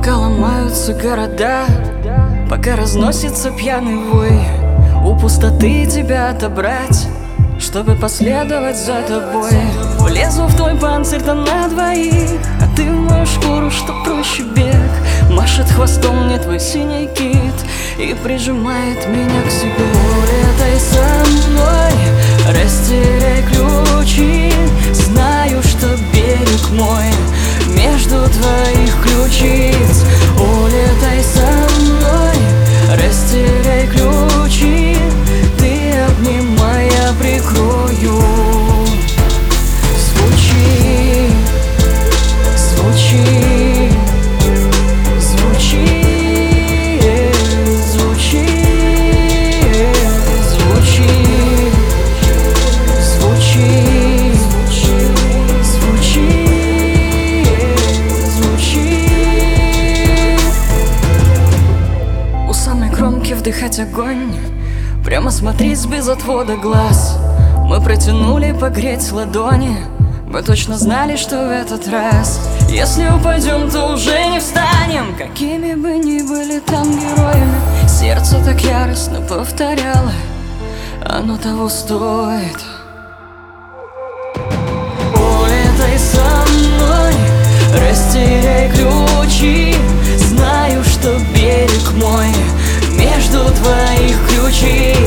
Пока ломаются города, пока разносится пьяный вой, у пустоты тебя отобрать, чтобы последовать за тобой. Влезу в твой панцирь-то на двоих, а ты в мою шкуру, что проще бег. Машет хвостом мне твой синий кит и прижимает меня к себе. Улетай со мной, растеряй ключи. Знаю, что берег мой между твоих ключиц. Улетай со мной, растеряй ключи. Ты обнимай, я прикрою. Звучи, звучи, звучи, звучи, звучи, звучи, звучи, звучи. У самой кромки вдыхать огонь, прямо смотреть без отвода глаз. Мы протянули погреть ладони. Мы точно знали, что в этот раз, если упадем, то уже не встанем. Какими бы ни были там героями, сердце так яростно повторяло: оно того стоит. Улетай со мной, растеряй ключи. Знаю, что берег мой между твоих ключей.